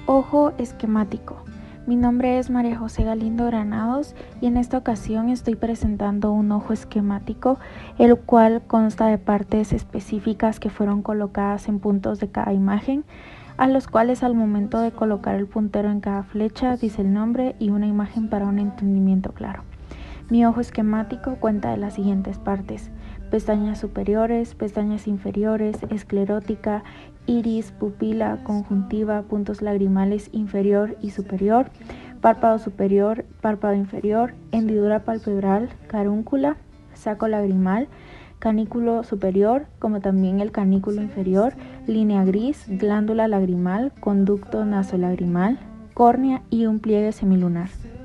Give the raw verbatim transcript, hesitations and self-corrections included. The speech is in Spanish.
Ojo esquemático. Mi nombre es María José Galindo Granados y en esta ocasión estoy presentando un ojo esquemático, el cual consta de partes específicas que fueron colocadas en puntos de cada imagen, a los cuales al momento de colocar el puntero en cada flecha dice el nombre y una imagen para un entendimiento claro. Mi ojo esquemático cuenta de las siguientes partes: pestañas superiores, pestañas inferiores, esclerótica, iris, pupila, conjuntiva, puntos lagrimales inferior y superior, párpado superior, párpado inferior, hendidura palpebral, carúncula, saco lagrimal, canículo superior, como también el canículo inferior, línea gris, glándula lagrimal, conducto nasolagrimal, córnea y un pliegue semilunar.